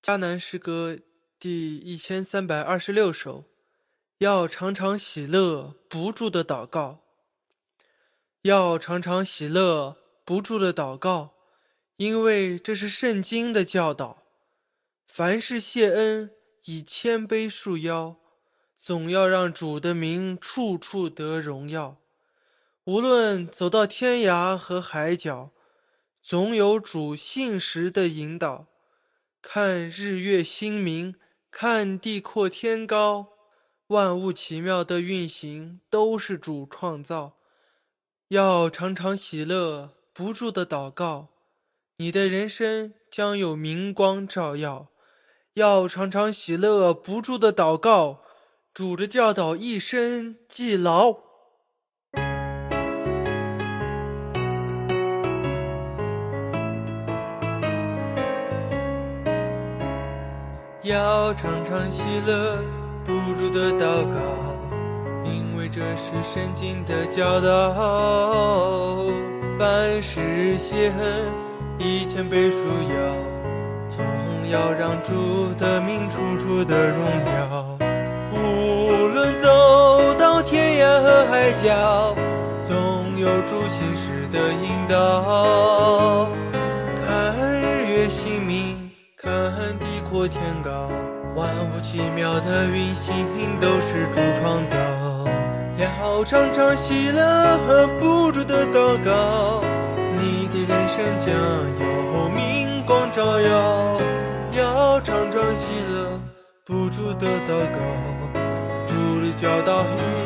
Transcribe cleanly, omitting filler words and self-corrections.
迦南诗歌第1326首，要常常喜乐，不住的祷告。要常常喜乐，不住的祷告，因为这是圣经的教导。凡事谢恩，以谦卑束腰，总要让主的名处处得荣耀。无论走到天涯和海角，总有主信实的引导。看日月星明，看地阔天高，万物奇妙的运行都是主创造。要常常喜乐，不住的祷告，你的人生将有明光照耀。要常常喜乐，不住的祷告，主的教导一生记牢。要常常喜乐，不住的祷告，因为这是圣经的教导。凡事谢恩，以谦卑束腰，总要让主的名处处的荣耀。无论走到天涯和海角，总有主信实的引导。看日月星明，看地阔天高，万物奇妙的运行都是主创造。要常常喜乐和不住的祷告，你的人生将有明光照耀。要常常喜乐，不住的祷告，主的教导